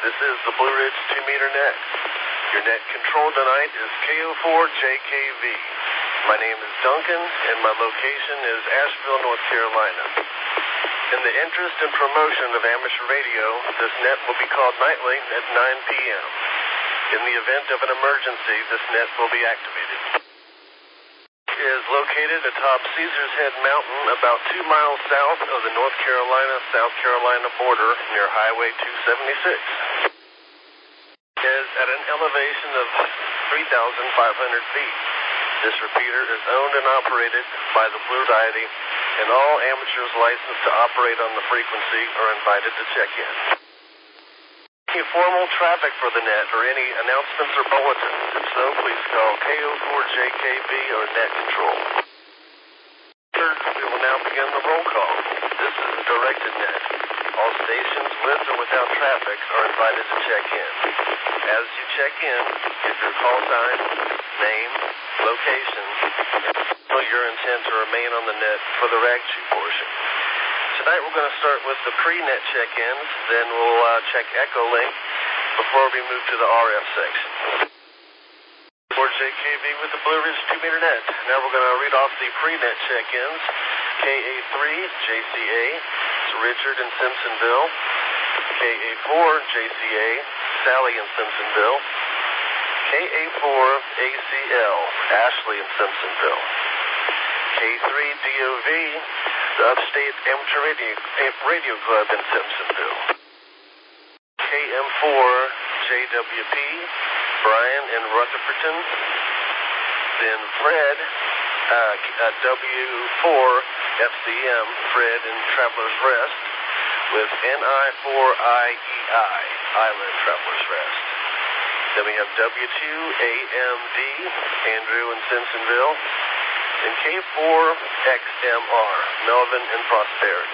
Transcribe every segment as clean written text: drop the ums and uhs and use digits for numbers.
This is the Blue Ridge 2-meter net. Your net control tonight is KO4JKV. My name is Duncan, and my location is Asheville, North Carolina. In the interest and promotion of amateur radio, this net will be called nightly at 9 p.m. In the event of an emergency, this net will be activated. It is located atop Caesars Head Mountain, about 2 miles south of the North Carolina-South Carolina border near Highway 276. It is at an elevation of 3,500 feet. This repeater is owned and operated by the Blue Society, and all amateurs licensed to operate on the frequency are invited to check in. Any formal traffic for the net or any announcements or bulletins? If so, please call KO4JKV or Net Control. We will now begin the roll call. This is a directed net. All stations with or without traffic are invited to check in. As you check in, give your call sign, name, location, and your intent to remain on the net for the RAG2 portion. Tonight we're going to start with the pre-net check-ins, then we'll check Echolink before we move to the RF section. For JKV with the Blue Ridge 2-meter net. Now we're going to read off the pre-net check-ins. KA3, JCA, it's Richard in Simpsonville. KA4, JCA, Sally in Simpsonville. KA4, ACL, Ashley in Simpsonville. K3, DOV, the Upstate Amateur Radio Club in Simpsonville. KM4, JWP, Brian in Rutherfordton. Then Fred, W4, FCM, Fred in Traveler's Rest, with NI4IEI, Island Traveler's Rest. Then we have W2AMD, Andrew in Simpsonville. And K4XMR, Melvin and Prosperity.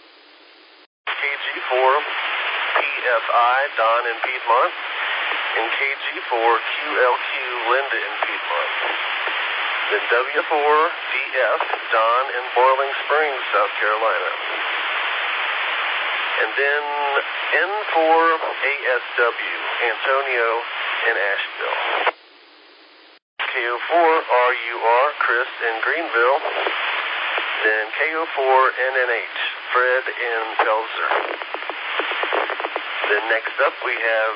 KG4, PFI, Don in Piedmont. And KG4QLQ, Linda in Piedmont. Then W4DF, Don in Boiling Springs, South Carolina. And then N4ASW, Antonio in Asheville. KO4RUR, Chris in Greenville. Then KO4NNH, Fred in Pelzer. Then next up we have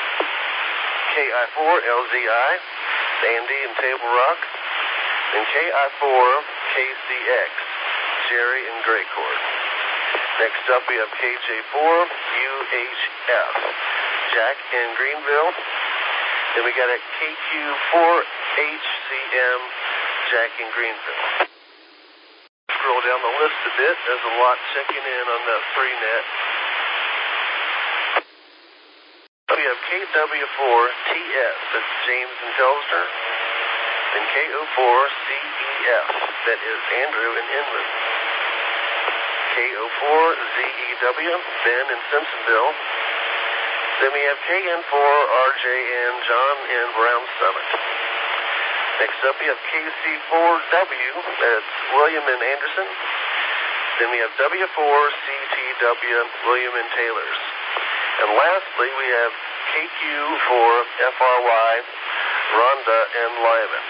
KI4LZI, Andy in Table Rock. Then KI4KCX, Jerry in Gray Court. Next up we have KJ4UHF, Jack in Greenville. Then we got a KQ4HCM, Jack in Greenville. Scroll down the list a bit. There's a lot checking in on that 3-net. We have KW4TS, that's James in Telstar. And KO4CEF, that is Andrew in Inman. KO4ZEW, Ben in Simpsonville. Then we have KN4RJN, John in Brown Summit. Next up we have KC4W, that's William in Anderson. Then we have W4CTW, William in Taylors. And lastly we have KQ4FRY, Rhonda in Lyman.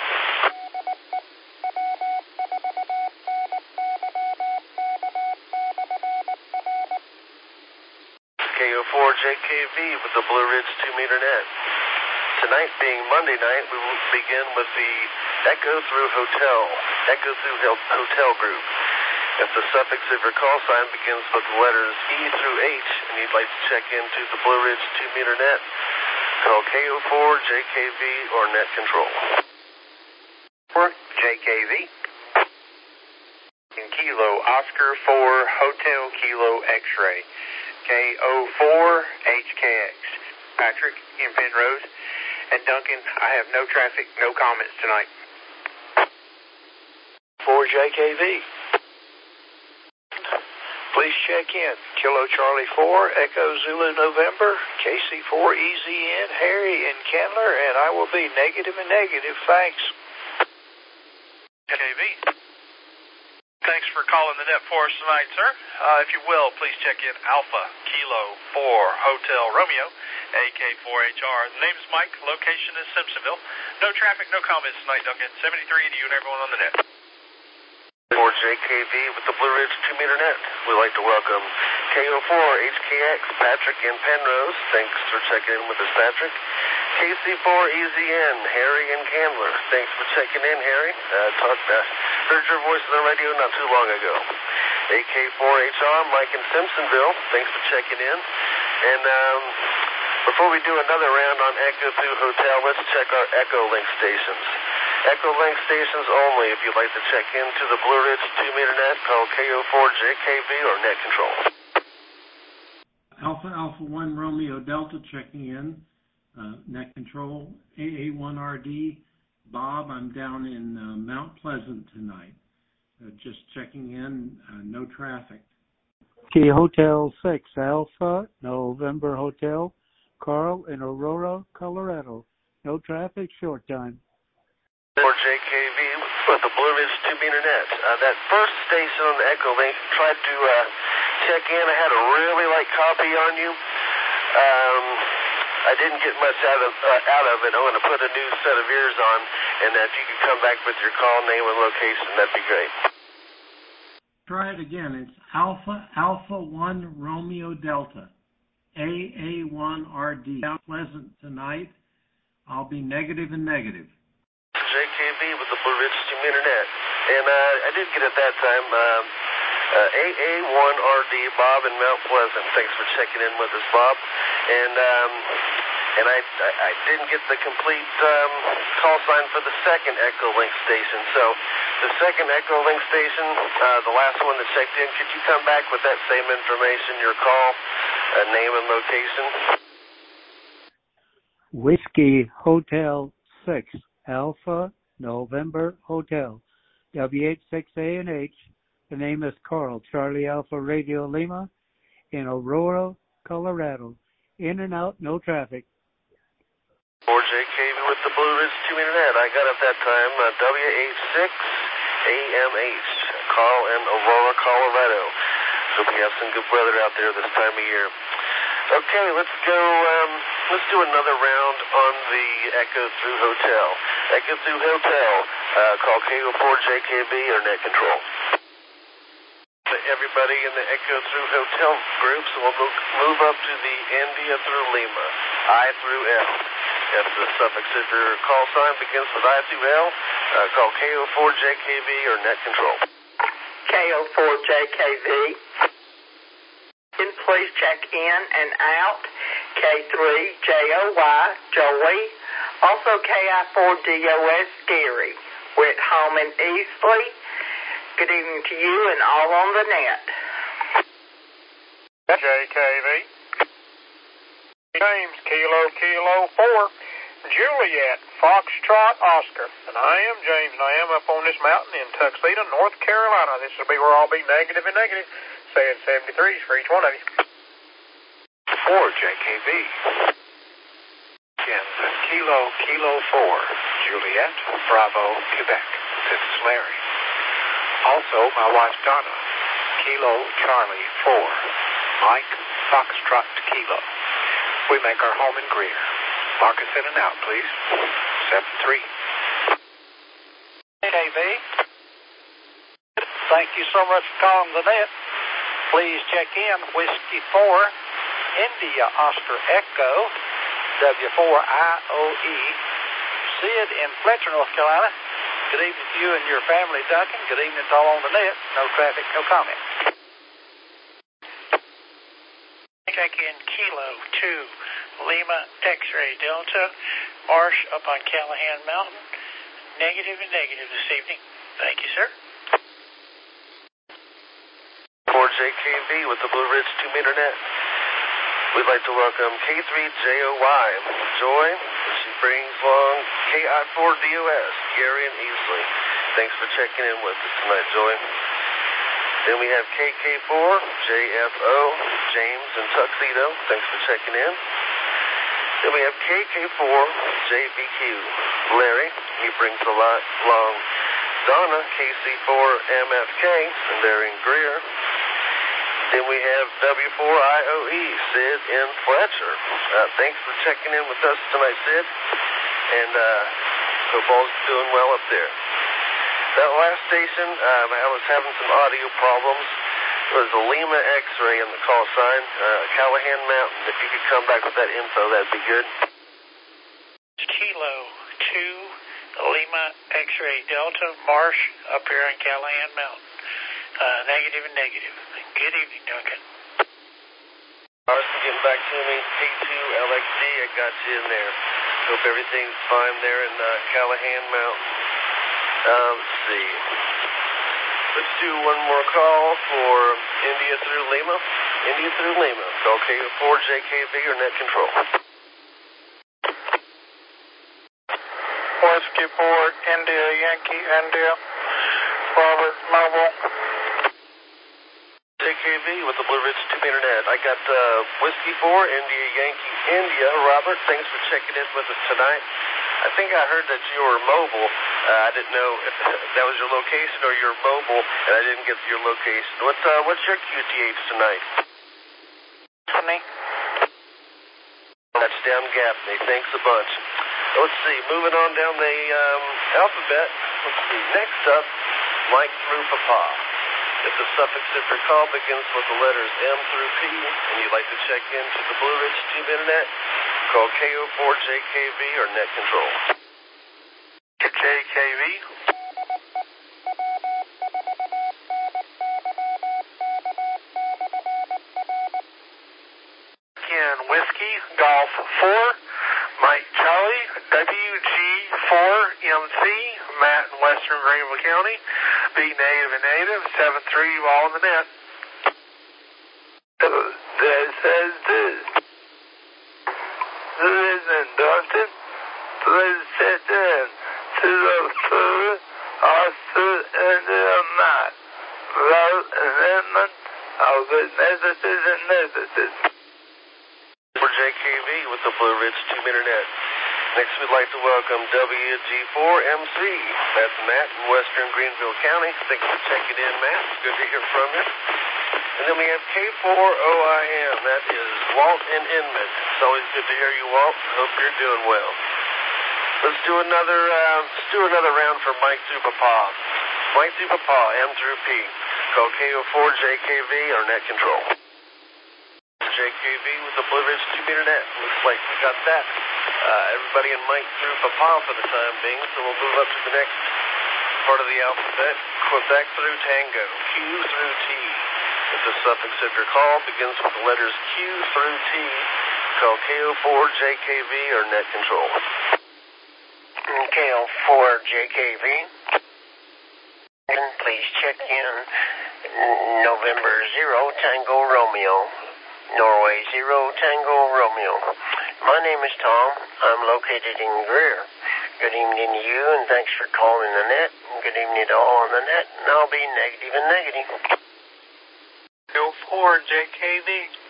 KO4JKV with the Blue Ridge 2-meter net. Tonight being Monday night, we will begin with the Echo Through Hotel group. If the suffix of your call sign begins with the letters E through H and you'd like to check into the Blue Ridge 2-meter net, call KO4JKV or Net Control. JKV. In Kilo, Oscar 4, Hotel Kilo X-Ray. KO4HKX. Patrick in Penrose. And Duncan, I have no traffic, no comments tonight. 4JKV. Please check in. Kilo Charlie 4, Echo Zulu November, KC4EZN, Harry in Candler, and I will be negative and negative. Thanks. JKV. Thanks for calling the net for us tonight, sir. If you will, please check in Alpha Kilo 4 Hotel Romeo, AK4HR. The name is Mike. Location is Simpsonville. No traffic, no comments tonight, Duncan. 73 to you and everyone on the net. 4JKV with the Blue Ridge 2-meter net. We'd like to welcome KO4HKX, Patrick in Penrose. Thanks for checking in with us, Patrick. KC4EZN, Harry in Candler. Thanks for checking in, Harry. Heard your voice on the radio not too long ago. AK4HR, Mike in Simpsonville. Thanks for checking in. And before we do another round on Echo Through Hotel, let's check our Echo Link stations. Echo Link stations only. If you'd like to check into the Blue Ridge 2-meter net, call KO4JKV or net control. Alpha 1 Romeo Delta checking in. Net control, AA1RD. Bob, I'm down in Mount Pleasant tonight. Just checking in, no traffic. Key Hotel 6, Alpha, November Hotel, Carl in Aurora, Colorado. No traffic, short time. 4JKV with the Blue Ridge 2-meter net. That first station on the Echo Link tried to check in. I had a really light copy on you. I didn't get much out of it. I'm going to put a new set of ears on, and if you could come back with your call name and location, that'd be great. Try it again. It's Alpha 1 Romeo Delta, AA1RD. Pleasant tonight. I'll be negative and negative. JKV with the Blue Ridge 2-meter net. And I did get at that time AA1RD, Bob in Mount Pleasant. Thanks for checking in with us, Bob. And I didn't get the complete call sign for the second Echo Link station. So the second Echo Link station, the last one that checked in, could you come back with that same information, your call, name and location? Whiskey Hotel 6, Alpha November Hotel, W86ANH. The name is Carl, Charlie Alpha Radio Lima, in Aurora, Colorado. In and out, no traffic. 4JKV with the Blue Ridge 2-meter net. I got at that time W86AMH, Carl in Aurora, Colorado. So we have some good weather out there this time of year. Okay, let's go. Let's do another round on the Echo Through Hotel. Echo Through Hotel, call KO4JKV or net control. Everybody in the Echo Through Hotel groups will move up to the India through Lima, I through L. If the suffix of your call sign begins with I through L, call KO4JKV or net control. KO4JKV. Please check in and out. K3JOY, Joey. Also KI4DOS, Gary. We're at home in Eastleigh. Good evening to you and all on the net. JKV. James, Kilo 4, Juliet, Foxtrot, Oscar. And I am James, and I am up on this mountain in Tuxedo, North Carolina. This will be where I'll be negative and negative. Saying 73s for each one of you. 4JKV. Again, Kilo 4, Juliet, Bravo, Quebec. This is Larry. Also, my wife Donna, Kilo Charlie 4, Mike, Foxtrot, Kilo. We make our home in Greer. Mark us in and out, please. 73. KV. Thank you so much for calling the net. Please check in Whiskey 4, India Oscar Echo, W4IOE, Sid in Fletcher, North Carolina. Good evening to you and your family, Duncan. Good evening to all on the net. No traffic, no comment. Check in Kilo 2, Lima X-ray Delta, Marsh up on Callahan Mountain. Negative and negative this evening. Thank you, sir. 4JKV with the Blue Ridge 2-meter net. We'd like to welcome K3JOY, Joy. She brings along KI4DOS, Gary and Easley. Thanks for checking in with us tonight, Joy. Then we have KK4, JFO, James and Tuxedo. Thanks for checking in. Then we have KK4, JBQ, Larry. He brings along Donna, KC4MFK, and they're in Greer. Then we have W4IOE, Sid in Fletcher. Thanks for checking in with us tonight, Sid. And hope all's doing well up there. That last station, I was having some audio problems. It was a Lima X-ray on the call sign, Callahan Mountain. If you could come back with that info, that'd be good. Kilo 2, Lima X-ray Delta, Marsh, up here in Callahan Mountain. Negative and negative. Good evening, Duncan. Carson getting back to me. K2LXD, I got you in there. Hope everything's fine there in Callahan Mountain. Let's see. Let's do one more call for India through Lima. India through Lima. Call KO4JKV or net control. Whiskey 4, India, Yankee, India, Robert Mobile. JKV with the Blue Ridge 2-meter net. I got Whiskey 4, India, Yankee, India. Robert, thanks for checking in with us tonight. I think I heard that you were mobile. I didn't know if that was your location or you're mobile, and I didn't get your location. What's your QTH tonight? 20. That's down Gaffney. Thanks a bunch. Let's see. Moving on down the alphabet. Let's see. Next up, Mike through Papa. If the suffix of your call begins with the letters M through P, and you'd like to check into the Blue Ridge 2-meter net, call KO4JKV or net control. JKV. Again, Whiskey, Golf 4, Mike Charlie, WG4MC, Matt in Western Greenville County, B negative and negative, 7-3, you all in the net. Listen, Dustin, please sit in to the food, also in the mat. Love and lemon of the necessities and necessities. For JKV with the Blue Ridge 2-meter net. Next, we'd like to welcome WG4MC. That's Matt in Western Greenville County. Thanks for checking in, Matt. It's good to hear from you. And then we have K4OIM. That is Walt in Inman. It's always good to hear you, Walt. Hope you're doing well. Let's do another round for Mike through Papa. Mike through Papa, M through P. Call KO4JKV or net control. JKV with the Blue Ridge 2-meter net. Looks like we got that. Everybody in Mike through Papa for the time being, so we'll move up to the next part of the alphabet. Quebec through Tango, Q through T. If the suffix of your call begins with the letters Q through T, call KO4JKV or net control. KO4JKV. Please check in November 0 Tango Romeo. Norway 0 Tango Romeo. My name is Tom. I'm located in Greer. Good evening to you, and thanks for calling the net. Good evening to all on the net, and I'll be negative and negative. KO4JKV.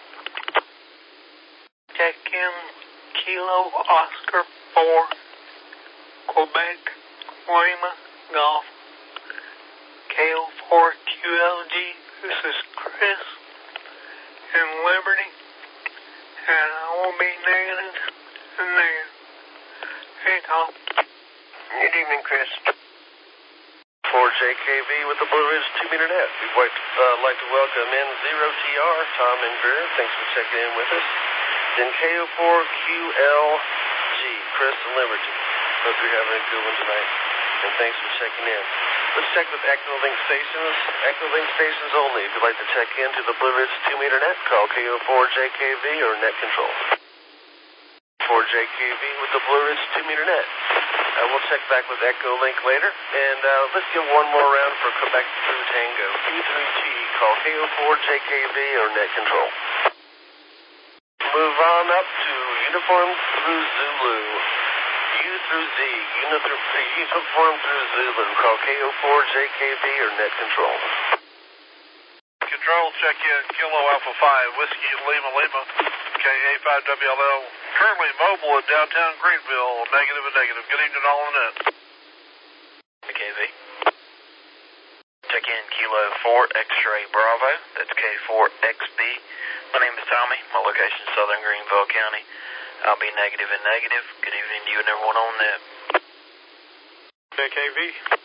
Check in Kilo Oscar 4, Quebec, Lima, Golf. KO4QLG. This is Chris in Liberty, and I will be negative and negative. Hey, Tom. Good evening, Chris. 4JKV with the Blue Ridge 2-meter net. We'd like to welcome N0TR, Tom and Greer. Thanks for checking in with us. Then KO4QLG, Chris and Liberty. Hope you're having a good one tonight, and thanks for checking in. Let's check with Echolink stations. Echolink stations only. If you'd like to check into the Blue Ridge 2-meter net, call KO4JKV or net control. 4JKV with the Blue Ridge 2-meter net. We'll check back with Echolink later. And let's give one more round for Quebec through Tango. Q through T. Call KO4JKV or net control. Move on up to Uniform through Zulu. U through Z. Uniform through Zulu. Call KO4JKV or net control. Control, check in Kilo Alpha 5, Whiskey Lima Lima, KA5WLL. Currently mobile at downtown Greenville, negative and negative. Good evening all on net. KV. in Kilo 4 X-Ray Bravo. That's K4XB. My name is Tommy. My location is Southern Greenville County. I'll be negative and negative. Good evening to you and everyone on net. JKV.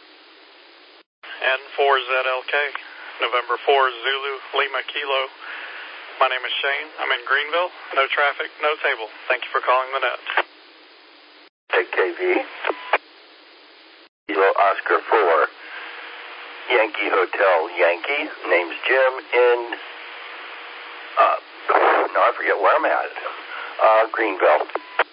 N4ZLK. November 4 Zulu Lima Kilo. My name is Shane. I'm in Greenville. No traffic, no table. Thank you for calling the net. JKV. Kilo Oscar 4. Yankee Hotel Yankee. Name's Jim in, no, I forget where I'm at. Greenville.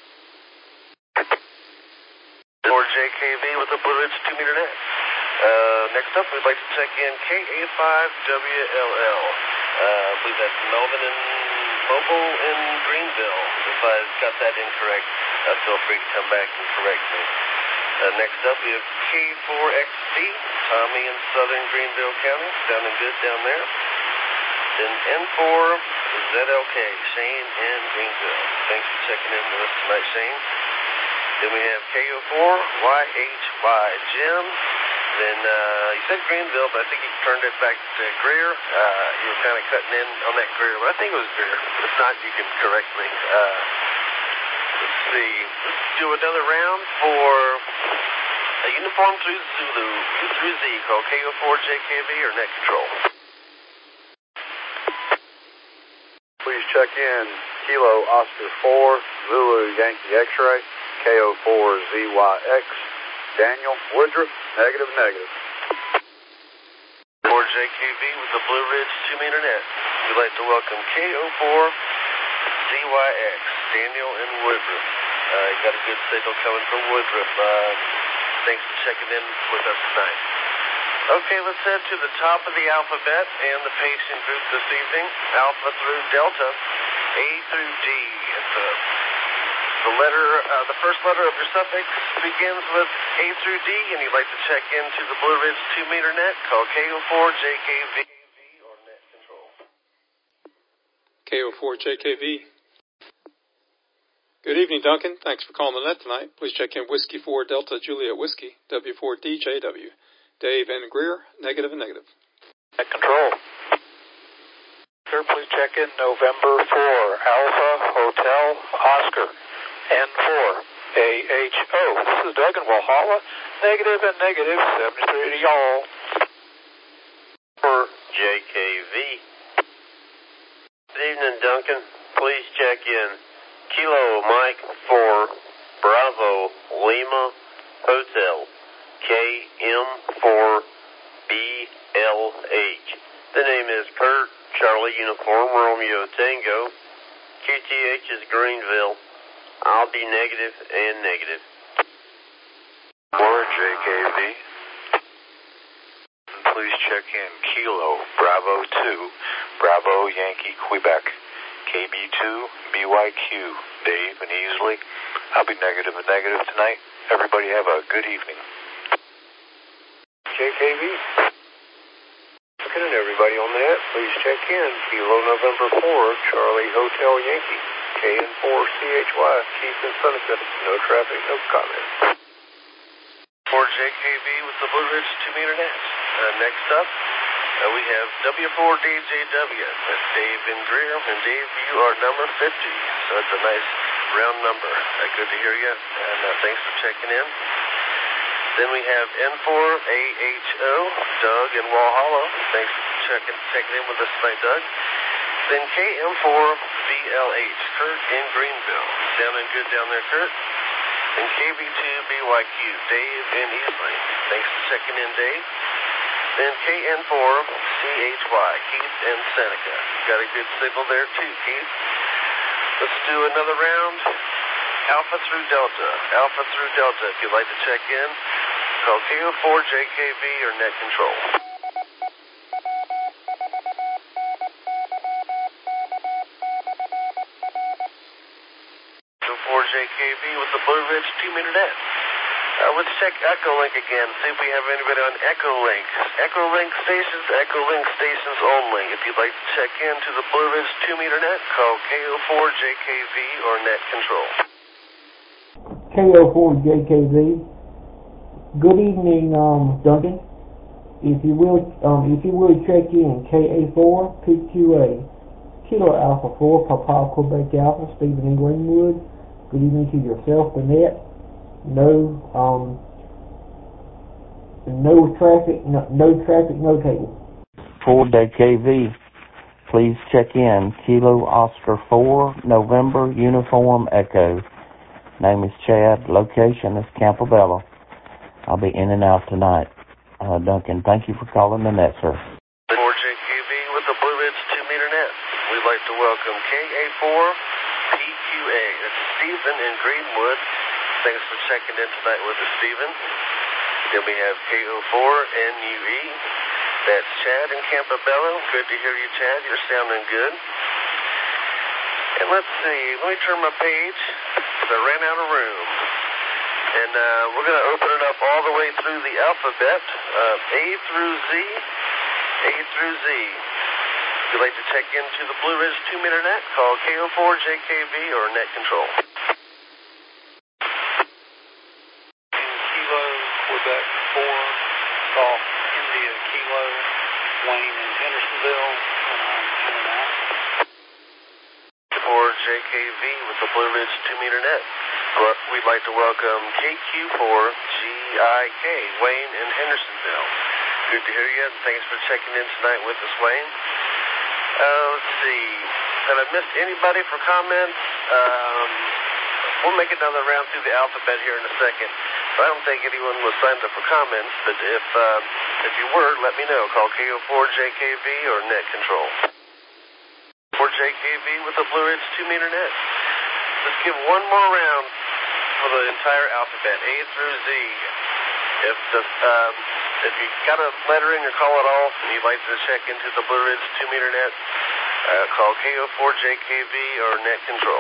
Or JKV with the Blue Ridge 2-meter net. Next up, we'd like to check in KA5WLL. I believe that's Melvin and Mobile in Greenville. If I got that incorrect, feel free to come back and correct me. Next up, we have K4XB, Tommy in Southern Greenville County. Sounding good down there. Then N4ZLK, Shane in Greenville. Thanks for checking in with us tonight, Shane. Then we have KO4YHY, Jim. Then you said Greenville, but I think you turned it back to Greer. You were kind of cutting in on that Greer, but I think it was Greer. If not, you can correct me. Let's see. Let's do another round for a uniform through Zulu, through Z, called KO4JKV or net control. Please check in Kilo Oscar 4, Zulu Yankee X-Ray, KO4ZYX, Daniel Woodruff, negative. 4JKV with the Blue Ridge 2-meter net. We'd like to welcome KO4ZYX, Daniel and Woodruff. You got a good signal coming from Woodruff. Thanks for checking in with us tonight. Okay, let's head to the top of the alphabet and the patient group this evening. Alpha through Delta, A through D. The first letter of your suffix begins with A through D, and you'd like to check into the Blue Ridge 2-meter net. Call KO4JKV or net control. KO4JKV. Good evening, Duncan. Thanks for calling the net tonight. Please check in Whiskey 4 Delta Juliet Whiskey, W4DJW. Dave and Greer, negative and negative. Net control. Sir, please check in November 4 Alpha Hotel Oscar. N4 AHO. This is Doug in Walhalla. Negative and negative, 73 to y'all. For JKV. Good evening, Duncan. Please check in Kilo Mike 4 Bravo Lima Hotel KM4BLH. The name is Kurt Charlie Uniform Romeo Tango. QTH is Greenville. I'll be negative and negative. For JKV. Please check in Kilo Bravo 2 Bravo Yankee Quebec KB2 BYQ. Dave and Easley. I'll be negative and negative tonight. Everybody have a good evening. JKV. Looking at everybody on that, please check in Kilo November 4 Charlie Hotel Yankee, KN4CHY, Keith and Seneca. No traffic, no comment. For JKV with the Blue Ridge 2-meter net. Next up, we have W4DJW. That's Dave and Greer. And Dave, you are number 50. So that's a nice round number. Good to hear you. And thanks for checking in. Then we have N4AHO, Doug in Walhalla. Thanks for checking in with us tonight, Doug. Then KM4VLH, Kurt in Greenville. Sounding good down there, Kurt. And KB2BYQ, Dave in Easley. Thanks for checking in, Dave. Then KN4CHY, Keith and Seneca. Got a good signal there, too, Keith. Let's do another round. Alpha through Delta. Alpha through Delta. If you'd like to check in, call KO4JKV or net control. KO4JKV with the Blue Ridge 2-meter net. Let's check Echolink again. See if we have anybody on Echolink. Echolink stations only. If you'd like to check into the Blue Ridge 2-meter net, call KO4JKV or net control. KO4JKV. Good evening, Duncan. If you will check in KA4 PQA Kilo Alpha 4 Papa Quebec Alpha Stephen in Greenwood. Good evening to yourself, Danette. No traffic, no table. 4JKV, please check in Kilo Oscar 4 November Uniform Echo. Name is Chad. Location is Campobello. I'll be in and out tonight. Duncan, thank you for calling the net, sir. 4JKV with the Blue Ridge 2-meter net. We'd like to welcome KA4 PQA. That's Stephen in Greenwood. Thanks for checking in tonight with us, Stephen. Then we have KO4 NUE. That's Chad in Campobello. Good to hear you, Chad. You're sounding good. And let's see. Let me turn my page because I ran out of room. And we're going to open it up all the way through the alphabet, A through Z. If you'd like to check into the Blue Ridge 2-meter net, call KO4JKV or net control. Kilo, Quebec 4, Golf India Kilo, Wayne in Hendersonville, and I'm in and out. 4JKV with the Blue Ridge 2-meter net. We'd like to welcome KQ4GIK, Wayne in Hendersonville. Good to hear you, and thanks for checking in tonight with us, Wayne. Let's see. Have I missed anybody for comments? We'll make another round through the alphabet here in a second. I don't think anyone was signed up for comments, but if you were, let me know. Call KO4JKV or net control. 4JKV with the Blue Ridge 2-meter net. Let's give one more round for the entire alphabet, A through Z. If you got a lettering or call it all, and you'd like to check into the Blue Ridge 2-meter net, call KO4JKV or net control.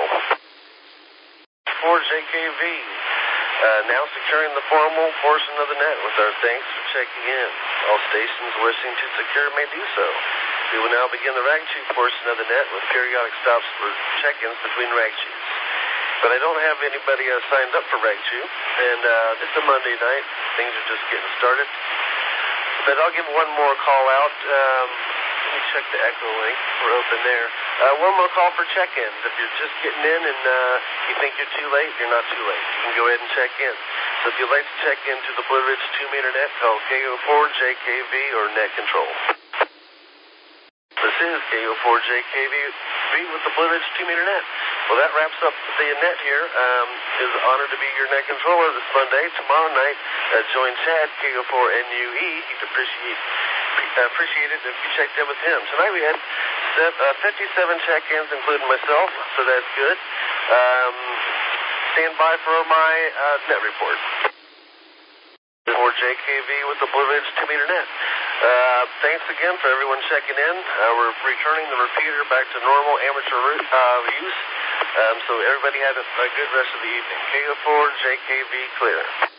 4JKV, now securing the formal portion of the net with our thanks for checking in. All stations wishing to secure may do so. We will now begin the rag chew portion of the net with periodic stops for check-ins between rag chews. But I don't have anybody signed up for rag chew, and it's a Monday night. Things are just getting started. But I'll give one more call out. Let me check the echo link. We're open there. One more call for check-ins. If you're just getting in and you think you're too late, you're not too late. You can go ahead and check in. So if you'd like to check into the Blue Ridge 2-meter net, call KO4JKV or net control. This is KO4JKV with the Blue Ridge 2-meter net. Well, that wraps up the net here. It's an honor to be your net controller this Monday. Tomorrow night, join Chad, KO4NUE. He'd appreciate it if you checked in with him. Tonight we had 57 check-ins, including myself, so that's good. Stand by for my net report. 4JKV with the Blue Ridge 2-meter net. Thanks again for everyone checking in. We're returning the repeater back to normal amateur use. So everybody had a good rest of the evening. KO4JKV clear.